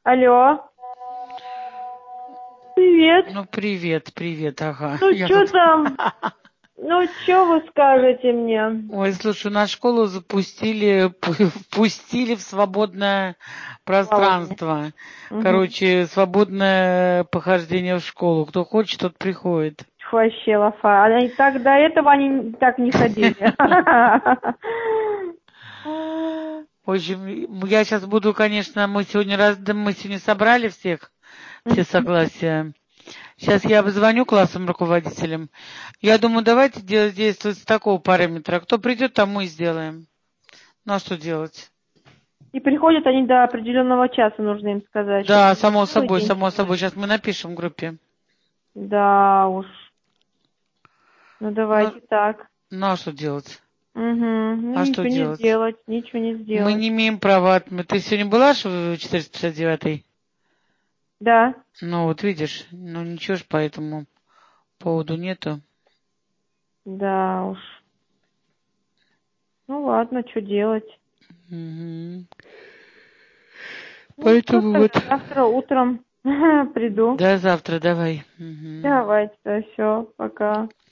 Алло. Привет. Ну, привет, ага. Ну, что там? Ну, что вы скажете мне? Ой, слушай, на школу впустили в свободное Плавание. пространство. Угу. Короче, свободное похождение в школу. Кто хочет, тот приходит. Вообще лафа. Они так до этого они так не ходили. В общем, я сейчас буду, конечно, мы сегодня собрали всех, все согласия. Сейчас я обзвоню классным руководителям. Я думаю, давайте действовать с такого параметра. Кто придет, тому и сделаем. Ну, а что делать? И приходят они до определенного часа, нужно им сказать, чтобы Да, не само целый собой, день само собой. сидели. Сейчас мы напишем в группе. Да уж. Ну, Ну, давайте так. ну а что делать? Угу. Ну, А что ничего не делать? сделать, ничего не Мы сделать. не имеем права. Ты сегодня была ж в 459-й? Да. Ну, вот видишь, ну ничего ж по этому поводу нету. Да уж. Ну, ладно, что делать? Мгм. Ну, что Поэтому вот тогда завтра утром приду. до завтра давай. Мгм. Давайте, все, пока.